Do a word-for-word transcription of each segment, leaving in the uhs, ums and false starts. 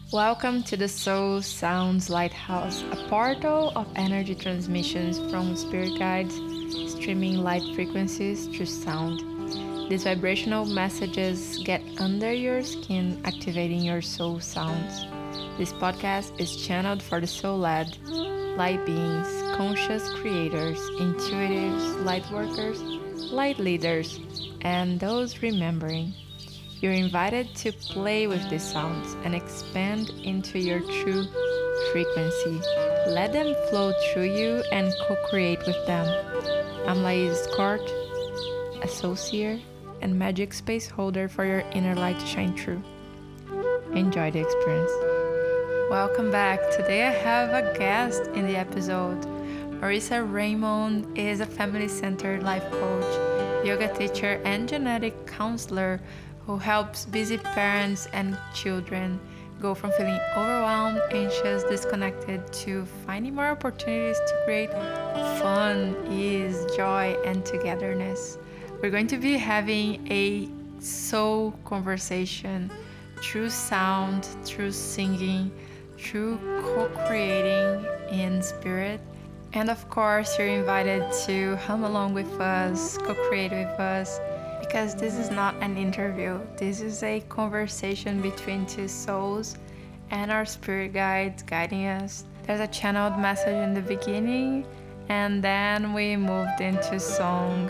Welcome to the Soul Sounds Lighthouse, a portal of energy transmissions from spirit guides, streaming light frequencies through sound. These vibrational messages get under your skin, activating your soul sounds. This podcast is channeled for the soul-led, light beings, conscious creators, intuitives, light workers, light leaders, and those remembering. You're invited to play with these sounds and expand into your true frequency. Let them flow through you and co-create with them. I'm Laiz Court, associate and magic space holder for your inner light to shine through. Enjoy the experience. Welcome back. Today I have a guest in the episode. Marissa Raymond is a family-centered life coach, yoga teacher, and genetic counselor who helps busy parents and children go from feeling overwhelmed, anxious, disconnected to finding more opportunities to create fun, ease, joy, and togetherness. We're going to be having a soul conversation through sound, through singing, through co-creating in spirit. And of course, you're invited to hum along with us, co-create with us, because this is not an interview. This is a conversation between two souls and our spirit guides guiding us. There's a channeled message in the beginning, and then we moved into song.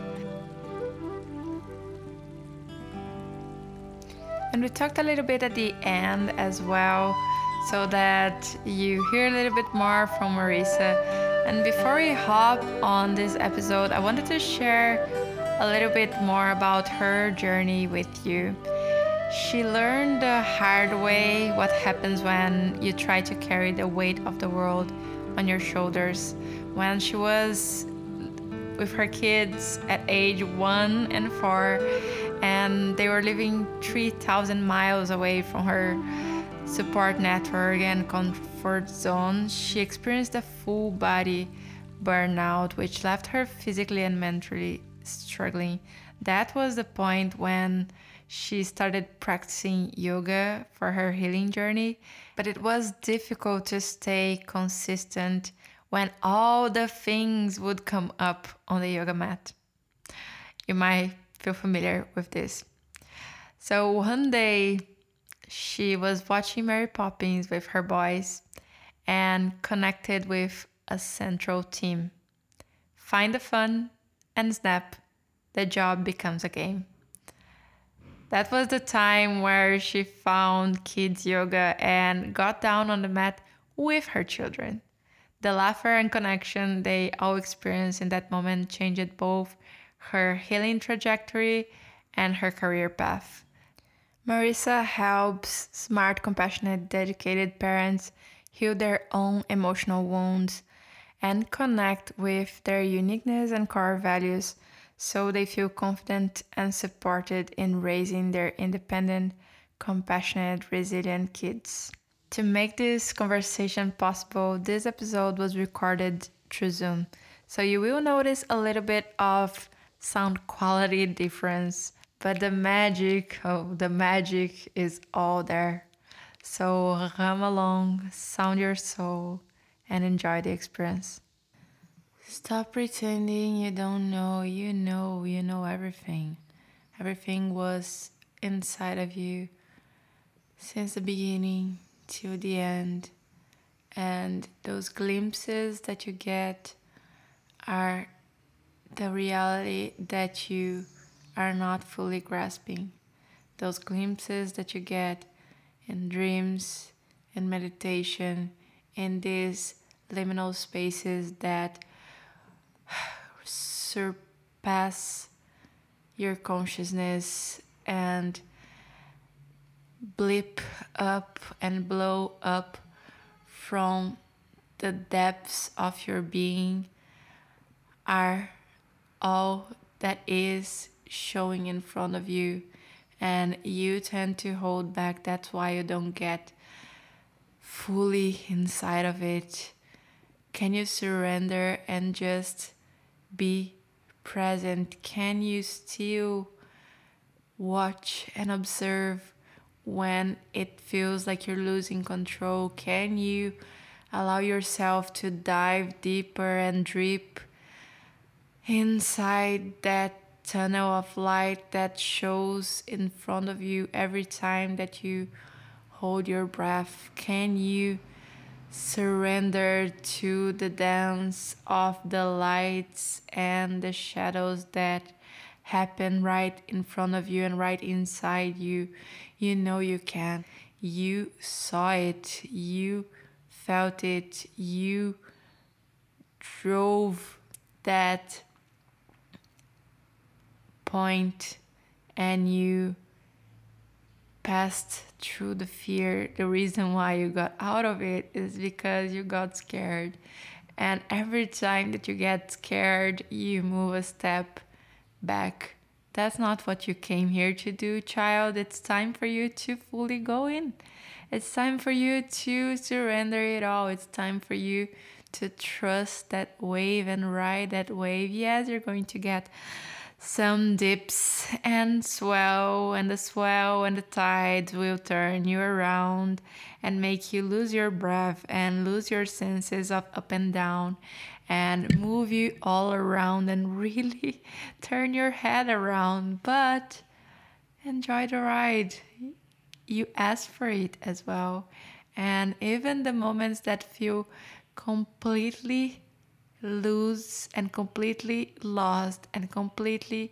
And we talked a little bit at the end as well, so that you hear a little bit more from Marissa. And before we hop on this episode, I wanted to share a little bit more about her journey with you. She learned the hard way what happens when you try to carry the weight of the world on your shoulders. When she was with her kids at age one and four, and they were living three thousand miles away from her support network and comfort zone, she experienced a full body burnout, which left her physically and mentally struggling. That was the point when she started practicing yoga for her healing journey, but it was difficult to stay consistent when all the things would come up on the yoga mat. You might feel familiar with this. So one day she was watching Mary Poppins with her boys and connected with a central theme. Find the fun and snap, the job becomes a game. That was the time where she found kids yoga and got down on the mat with her children. The laughter and connection they all experienced in that moment changed both her healing trajectory and her career path. Marissa helps smart, compassionate, dedicated parents heal their own emotional wounds and connect with their uniqueness and core values so they feel confident and supported in raising their independent, compassionate, resilient kids. To make this conversation possible, this episode was recorded through Zoom, so you will notice a little bit of sound quality difference, but the magic, oh, the magic is all there. So hum along, sound your soul, and enjoy the experience. Stop pretending you don't know. You know, you know everything. Everything was inside of you since the beginning till the end. And those glimpses that you get are the reality that you are not fully grasping. Those glimpses that you get in dreams, in meditation, in these liminal spaces that surpass your consciousness and blip up and blow up from the depths of your being are all that is showing in front of you, and you tend to hold back. That's why you don't get fully inside of it. Can you surrender and just be present? Can you still watch and observe when it feels like you're losing control? Can you allow yourself to dive deeper and drip inside that tunnel of light that shows in front of you every time that you hold your breath? Can you surrender to the dance of the lights and the shadows that happen right in front of you and right inside you? You know you can. You saw it. You felt it. You drove that point and you passed through the fear. The reason why you got out of it is because you got scared. And every time that you get scared, you move a step back. That's not what you came here to do, child. It's time for you to fully go in. It's time for you to surrender it all. It's time for you to trust that wave and ride that wave. Yes, you're going to get some dips and swell, and the swell and the tides will turn you around and make you lose your breath and lose your senses of up and down and move you all around and really turn your head around. But enjoy the ride. You asked for it as well. And even the moments that feel completely loose and completely lost and completely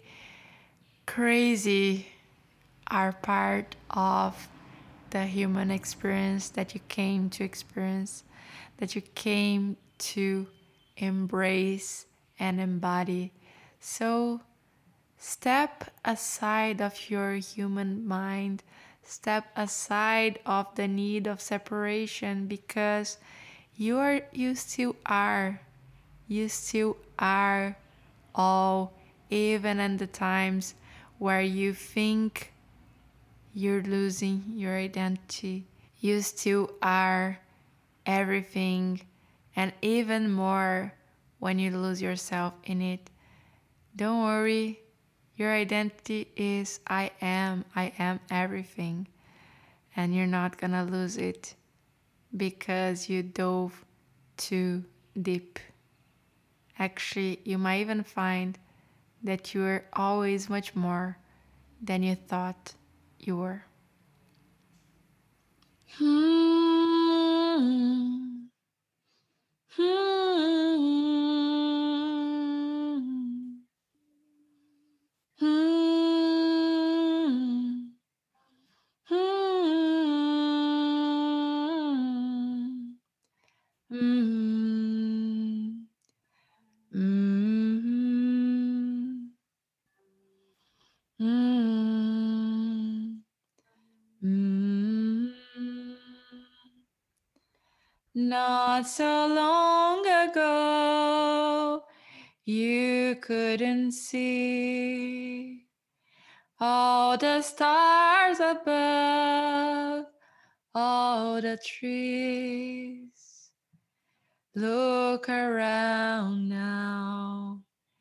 crazy are part of the human experience that you came to experience, that you came to embrace and embody. So step aside of your human mind, step aside of the need of separation, because you are you still are you still are all, even in the times where you think you're losing your identity. You still are everything, and even more when you lose yourself in it. Don't worry, your identity is I am, I am everything, and you're not gonna lose it because you dove too deep. Actually, you might even find that you are always much more than you thought you were. Hmm. Hmm. Hmm. Hmm. Hmm. Hmm. Hmm. Hmm. Not so long ago, you couldn't see all the stars above, all the trees. Look around now.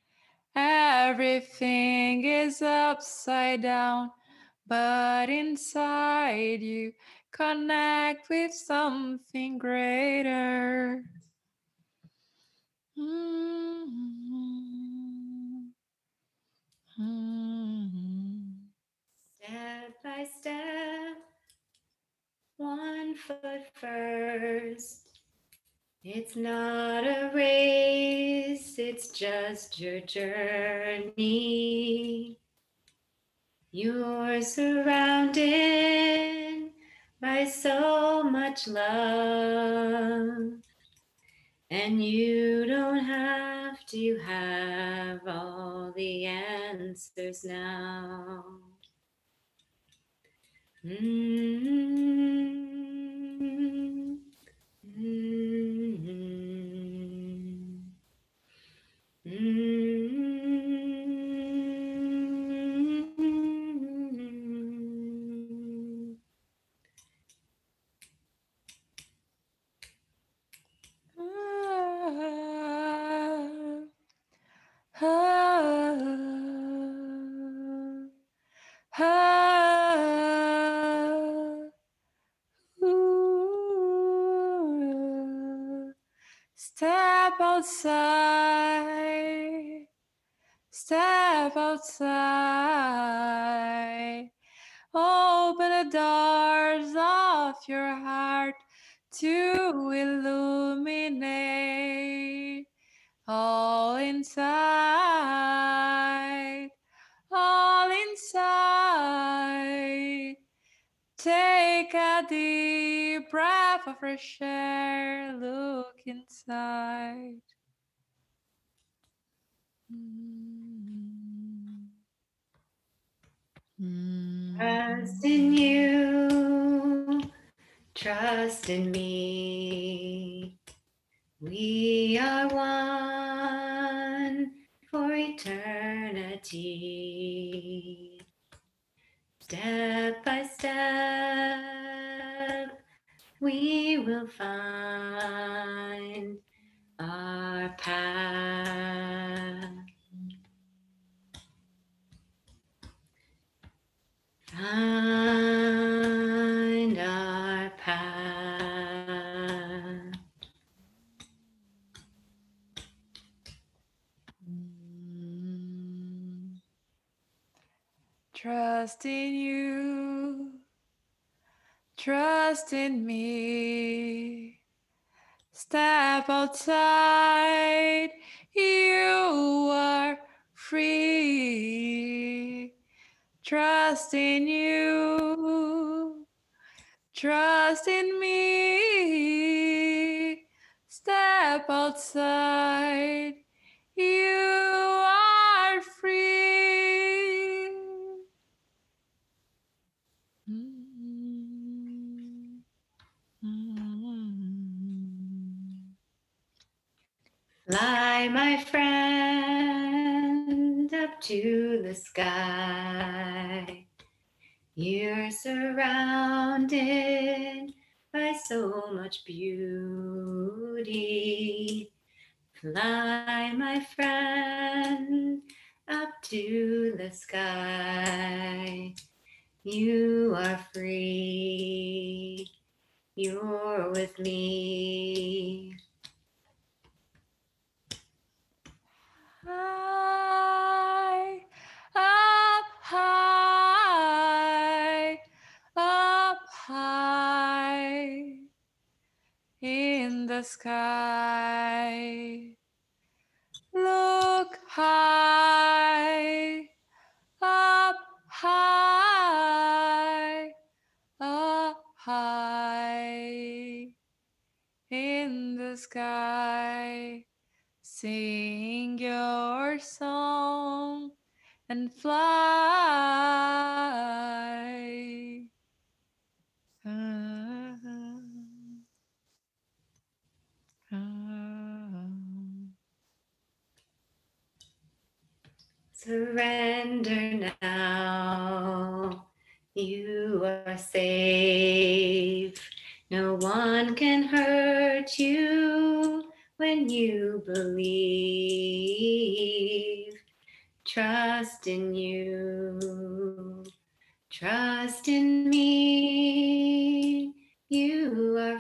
Everything is upside down, but inside you connect with something greater. Mm-hmm. Mm-hmm. Step by step, one foot first. It's not a race, it's just your journey. You're surrounded by so much love, and you don't have to have all the answers now. Mm-hmm. Mm-hmm. Mm-hmm. Ah, ah, ah. Step outside. Step outside. Open the doors of your heart to illuminate all inside, all inside. Take a deep breath of fresh air, look inside. Mm. Trust in you, trust in me. We are one for eternity. Step by step, we will find our path. Find our path. Mm. Trust in you, trust in me. Step outside, you are free. Trust in you, trust in me. Step outside, you are free. Mm. Mm. Fly, my friend, up to the sky. You're surrounded by so much beauty. Fly, my friend, up to the sky. You are free. You're with me. High, up high, up high in the sky. Look high, up high, up high in the sky. Sing your song and fly. Ah, ah, ah. Surrender now. You are safe. No one can hurt you when you believe. Trust in you. Trust in me. You are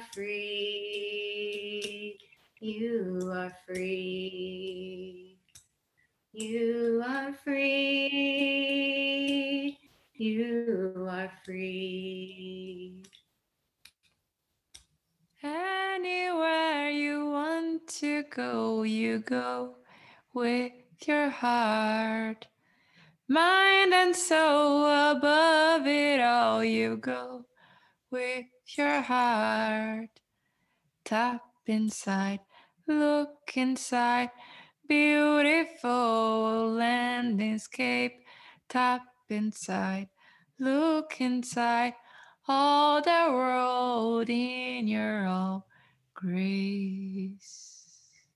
free. You are free. You are free. You are free. Anywhere you want to go, you go with your heart. Mind and soul above it all, you go with your heart. Tap inside, look inside, beautiful landscape. Tap inside, look inside, all the world in your all grace.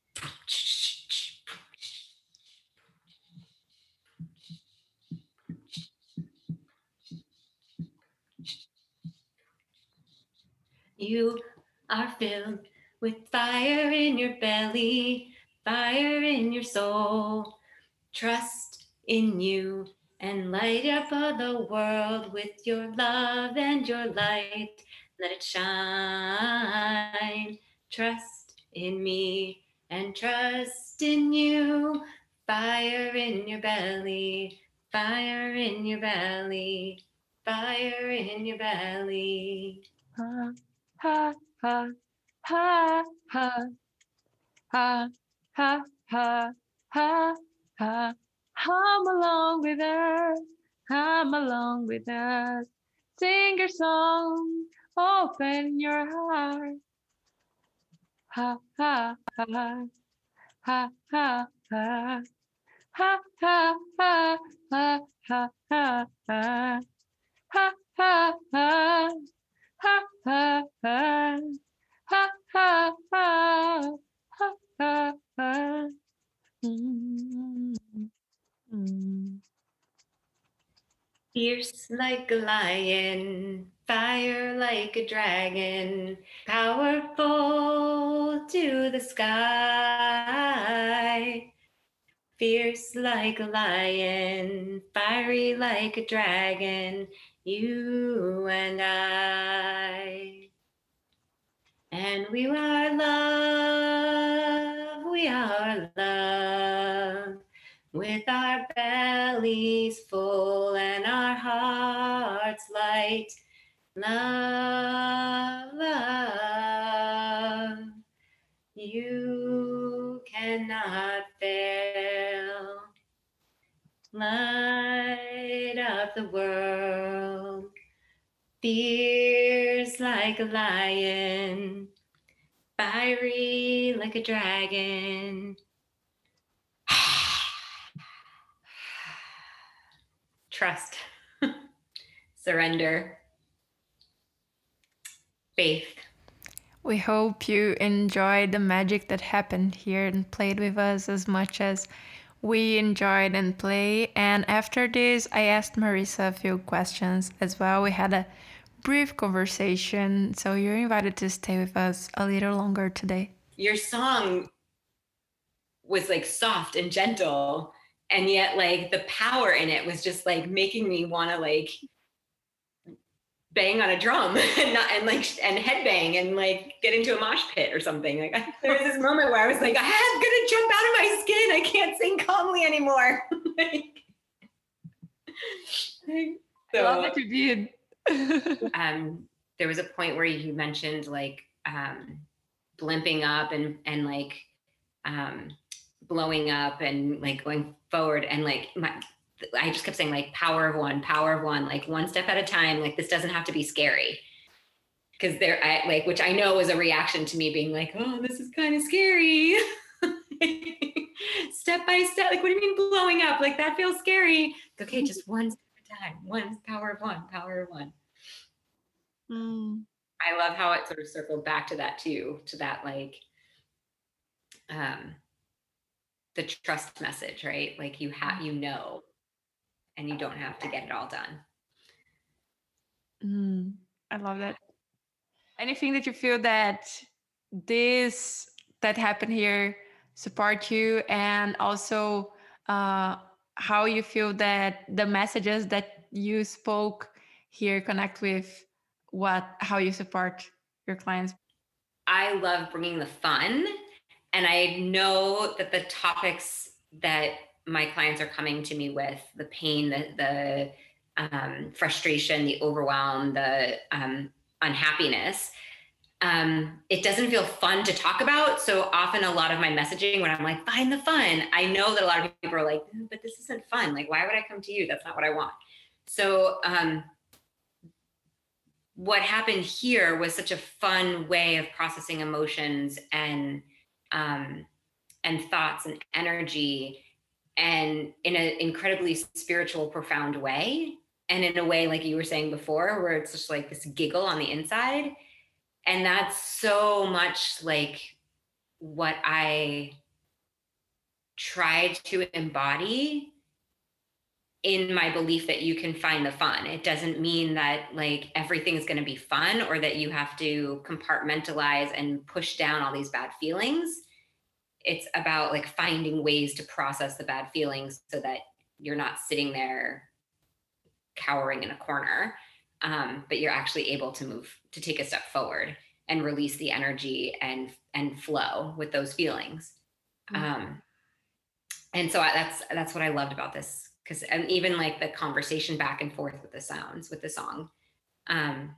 You are filled with fire in your belly, fire in your soul. Trust in you and light up all the world with your love and your light. Let it shine. Trust in me and trust in you. Fire in your belly, fire in your belly, fire in your belly. Ha, ha, ha, ha, ha, ha, ha, ha, ha, ha. Hum along with us, hum along with us. Sing your song, open your heart. Ha, ha, ha, ha, ha, ha, ha, ha, ha, ha, ha, ha, ha, ha, ha, ha, ha, ha, ha, ha. Ha ha ha ha ha ha. Mm, mm. Fierce like a lion, fire like a dragon, powerful to the sky. Fierce like a lion, fiery like a dragon, you and I. And we are love, we are love, with our bellies full and our hearts light. Love, love, you cannot fail. Light up the world, fierce like a lion, fiery like a dragon. Trust, surrender, faith. We hope you enjoyed the magic that happened here and played with us as much as we enjoyed and play. And after this, I asked Marisa a few questions as well. We had a brief conversation, so you're invited to stay with us a little longer today. Your song was like soft and gentle, and yet like the power in it was just like making me want to like bang on a drum and not and like and headbang and like get into a mosh pit or something. Like I, there was this moment where I was like, I'm gonna jump out of my skin. I can't sing calmly anymore. like, so, I love that you did. um, there was a point where you mentioned like um, blimping up and and like um, blowing up and like going forward and like my. I just kept saying like power of one, power of one, like one step at a time. Like this doesn't have to be scary. Cause there, I like, which I know was a reaction to me being like, oh, this is kind of scary. Step by step. Like, what do you mean blowing up? Like that feels scary. Okay. Just one step at a time. One power of one, power of one. Mm. I love how it sort of circled back to that too, to that like, um, the trust message, right? Like you have, you know, and you don't have to get it all done. Mm, I love that. Anything that you feel that this that happened here support you, and also uh, how you feel that the messages that you spoke here connect with what how you support your clients? I love bringing the fun, and I know that the topics that my clients are coming to me with, the pain, the, the um, frustration, the overwhelm, the um, unhappiness, um, it doesn't feel fun to talk about. So often a lot of my messaging when I'm like, find the fun, I know that a lot of people are like, but this isn't fun. Like, why would I come to you? That's not what I want. So um, what happened here was such a fun way of processing emotions and um, and thoughts and energy, and in an incredibly spiritual, profound way. And in a way, like you were saying before, where it's just like this giggle on the inside. And that's so much like what I tried to embody in my belief that you can find the fun. It doesn't mean that like everything's going to be fun or that you have to compartmentalize and push down all these bad feelings. It's about like finding ways to process the bad feelings so that you're not sitting there cowering in a corner, um, but you're actually able to move, to take a step forward. and release the energy and and flow with those feelings. Mm-hmm. Um, and so I, that's that's what I loved about this, because and even like the conversation back and forth with the sounds with the song, um,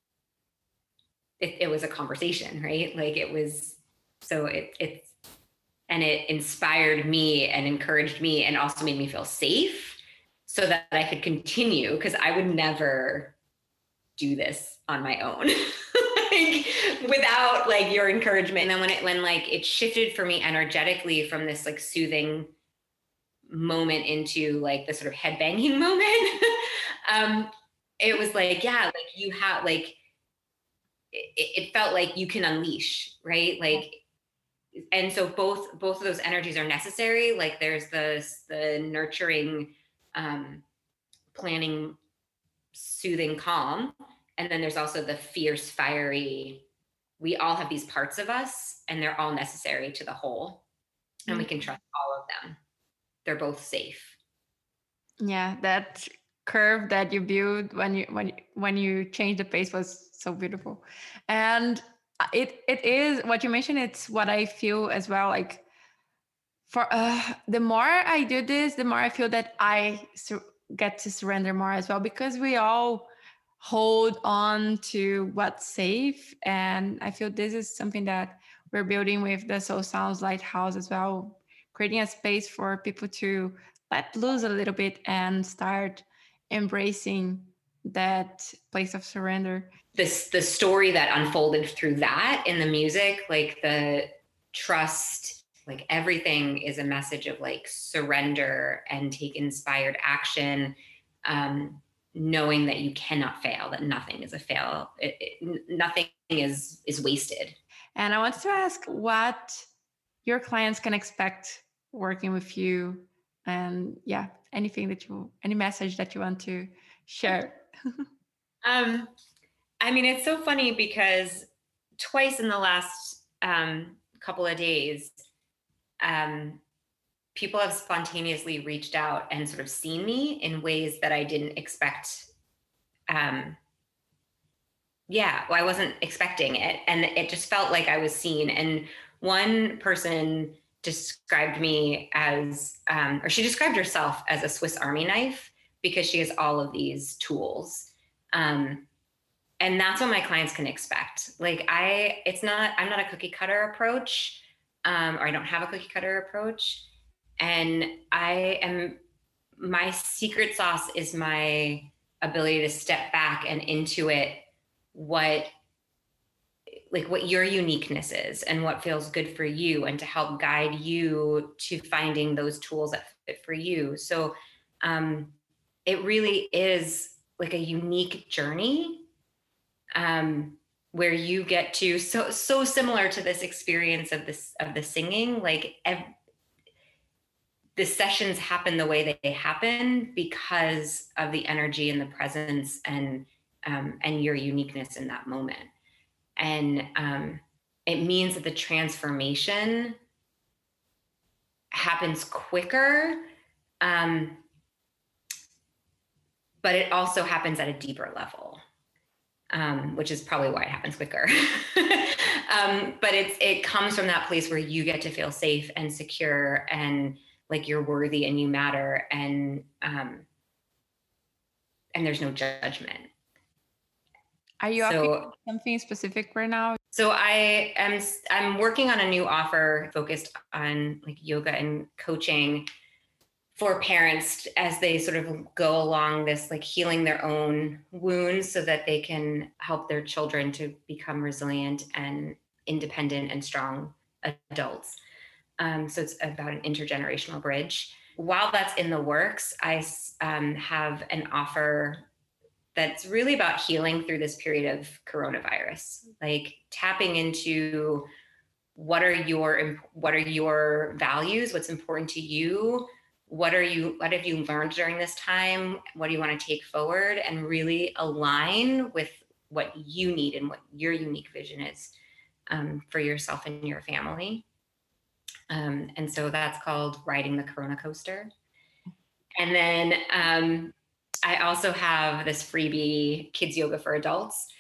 it, it was a conversation, right? Like it was, so it it's and it inspired me and encouraged me and also made me feel safe so that I could continue, because I would never do this on my own. Like, without like your encouragement. And then when it when like it shifted for me energetically from this like soothing moment into like the sort of headbanging moment, um, it was like, yeah, like you have like it, it felt like you can unleash, right? Like, and so both both of those energies are necessary. Like there's the the nurturing, um, planning, soothing, calm. And then there's also the fierce, fiery. We all have these parts of us, and they're all necessary to the whole. And mm-hmm. we can trust all of them. They're both safe. Yeah, that curve that you built when you when when you changed the pace was so beautiful. And it it is what you mentioned. It's what I feel as well. Like for uh, the more I do this, the more I feel that I su- get to surrender more as well, because we all hold on to what's safe. And I feel this is something that we're building with the Soul Sounds Lighthouse as well, creating a space for people to let loose a little bit and start embracing that place of surrender. This the story that unfolded through that in the music, like the trust, like everything is a message of like surrender and take inspired action. Um, knowing that you cannot fail, that nothing is a fail. It, it, nothing is, is wasted. And I wanted to ask what your clients can expect working with you, and yeah, anything that you, any message that you want to share. um, I mean, it's so funny because twice in the last um, couple of days, um, people have spontaneously reached out and sort of seen me in ways that I didn't expect. Um, yeah, well, I wasn't expecting it. And it just felt like I was seen. And one person described me as, um, or she described herself as a Swiss Army knife, because she has all of these tools. Um, and that's what my clients can expect. Like I, it's not, I'm not a cookie cutter approach, um, or I don't have a cookie cutter approach. And I am, my secret sauce is my ability to step back and intuit what, like what your uniqueness is and what feels good for you, and to help guide you to finding those tools that fit for you. So um, it really is like a unique journey, um, where you get to, so, so similar to this experience of this, of the singing, like ev- the sessions happen the way they happen because of the energy and the presence and um, and your uniqueness in that moment. And um, it means that the transformation happens quicker, um, but it also happens at a deeper level, um, which is probably why it happens quicker. um, but it's it comes from that place where you get to feel safe and secure and like you're worthy and you matter, and um, and there's no judgment. Are you so, offering something specific right now? So I am I'm working on a new offer focused on like yoga and coaching for parents as they sort of go along this like healing their own wounds so that they can help their children to become resilient and independent and strong adults. Um, so it's about an intergenerational bridge. While that's in the works, I um, have an offer that's really about healing through this period of coronavirus, like tapping into what are your what are your values, what's important to you, what are you what have you learned during this time, what do you want to take forward, and really align with what you need and what your unique vision is um, for yourself and your family. Um, and so that's called Riding the Corona Coaster. And then um, I also have this freebie, Kids Yoga for Adults.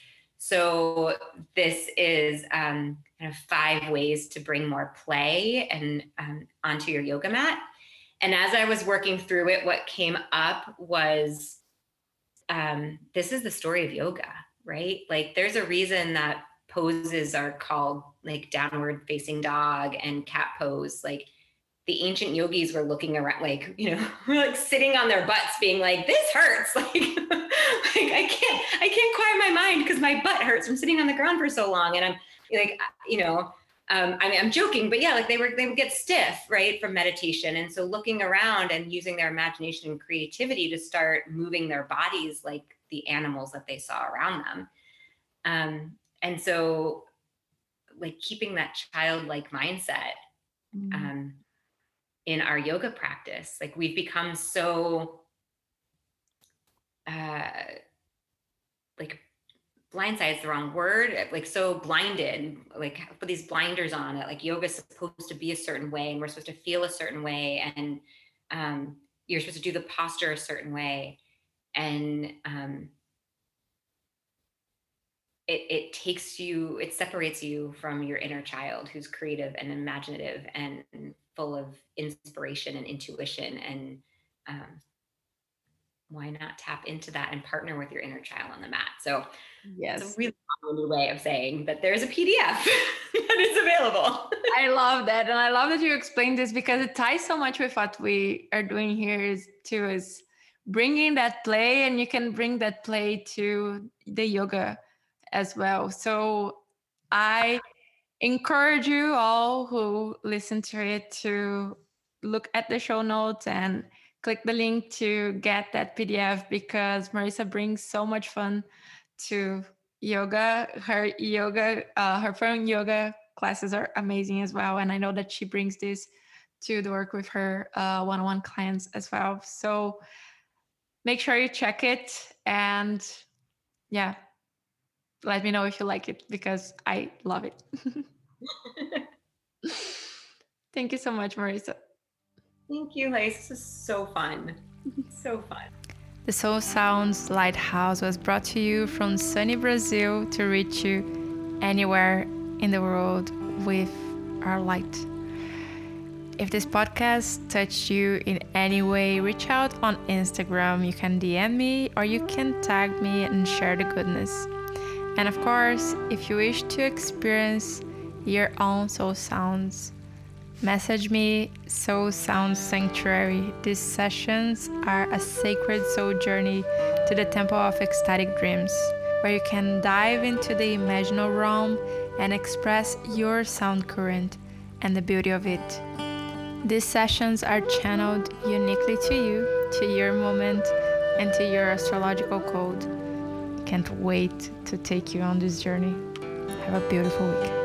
So this is um, kind of five ways to bring more play and um, onto your yoga mat. And as I was working through it, what came up was, um, this is the story of yoga, right? Like there's a reason that poses are called like downward facing dog and cat pose. Like the ancient yogis were looking around, like, you know, like sitting on their butts being like, this hurts. Like, like I can't, I can't quiet my mind because my butt hurts from sitting on the ground for so long. And I'm like, you know, um, I mean, I'm joking, but yeah, like they were, they would get stiff, right, from meditation. And so looking around and using their imagination and creativity to start moving their bodies like the animals that they saw around them. Um, and so like keeping that childlike mindset, mm. um, in our yoga practice, like we've become so, uh, like blindsided is the wrong word, like so blinded, like put these blinders on it, like yoga is supposed to be a certain way and we're supposed to feel a certain way. And um, you're supposed to do the posture a certain way. And um, it, it takes you, it separates you from your inner child who's creative and imaginative and full of inspiration and intuition. And um, why not tap into that and partner with your inner child on the mat? So yes, it's a really long way of saying that there's a P D F that is available. I love that. And I love that you explained this because it ties so much with what we are doing here is too, is bringing that play, and you can bring that play to the yoga as well. So I encourage you all who listen to it to look at the show notes and click the link to get that P D F because Marisa brings so much fun to yoga. Her yoga, uh, her fun yoga classes are amazing as well. And I know that she brings this to the work with her uh, one-on-one clients as well. So make sure you check it and yeah, let me know if you like it because I love it. Thank you so much, Marisa. Thank you, Lace. This is so fun. So fun. The Soul Sounds Lighthouse was brought to you from sunny Brazil to reach you anywhere in the world with our light. If this podcast touched you in any way, reach out on Instagram. You can D M me or you can tag me and share the goodness. And of course, if you wish to experience your own soul sounds, message me, Soul Sounds Sanctuary. These sessions are a sacred soul journey to the Temple of Ecstatic Dreams, where you can dive into the imaginal realm and express your sound current and the beauty of it. These sessions are channeled uniquely to you, to your moment, and to your astrological code. Can't wait to take you on this journey. Have a beautiful week.